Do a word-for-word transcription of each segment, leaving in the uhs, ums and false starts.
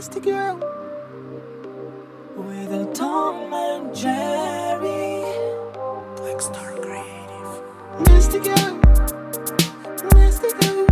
Misty girl with a Tom and Jerry. Black Star Creative. Misty girl, Misty girl.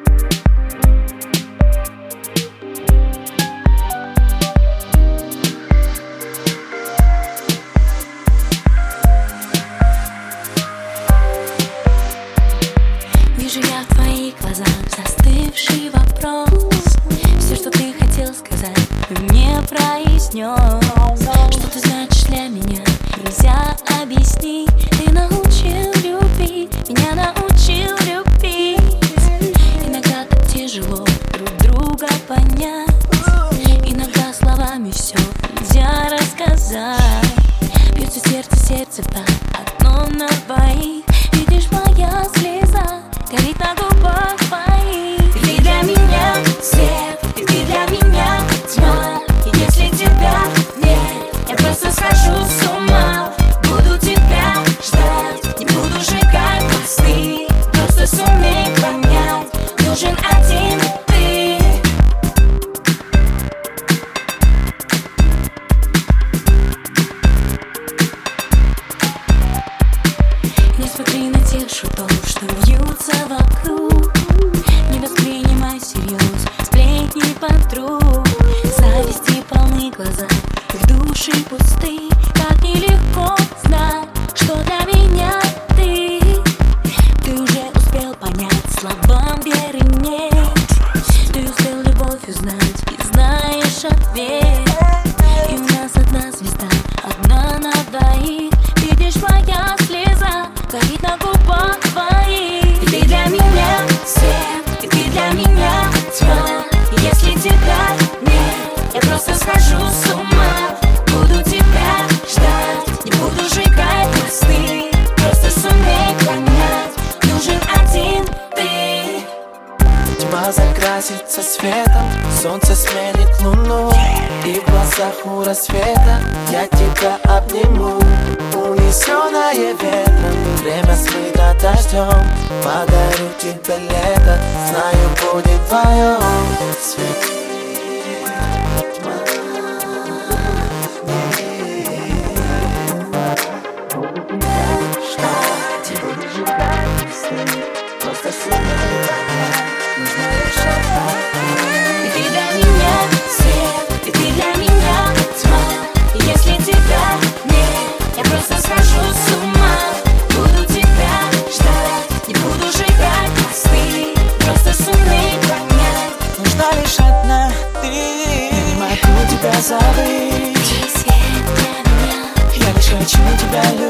Вижу я в твоих глазах застывший вопрос. Все, что ты хотел сказать, ты мне произнес. Что ты значишь для меня, нельзя объяснить. Ты научил любить, меня научил любить. Иногда так тяжело друг друга понять. Иногда словами все нельзя рассказать. Бьется сердце, сердце так, одно на двоих. Видишь, моя слеза горит на губах твоих. Ты для меня свет, и ты для меня тьма. И если тебя нет, я просто схожу с ума. Буду тебя ждать, не буду сжигать мосты. Просто сумей понять, нужен один ты. Не смотри на тех шутов, что вьются вокруг. Не воспринимай всерьез сплетни подруг. Зависти полны глаза, их души пусты. Как нелегко знать, что для меня ты. Ты уже успел понять, словам веры нет. Ты успел любовь узнать и знаешь ответ. И у нас одна звезда, одна на двоих. Видишь, моя слеза горит на губах твоих. И ты для меня свет, и ты для меня тьма. И если тебя нет, я просто схожу с ума. Буду тебя ждать, не буду сжигать мосты. Просто сумей понять, нужен один ты. Тьма закрасится светом, солнце сменит луну. И в глазах у рассвета я тебя обниму. Унесённое ветром, время смыто дождем. Подарю тебе лето, знаю, будет твоё. Свет. Просто сумей понять, нужно лишь одно. И ты для меня свет, и ты для меня тьма. И если тебя нет, я просто схожу с ума. Буду тебя ждать, не буду сжигать мосты. Просто сумей понять, Нужна лишь одна ты. Я не могу тебя забыть. ты свет для меня. Я лишь хочу тебя любить.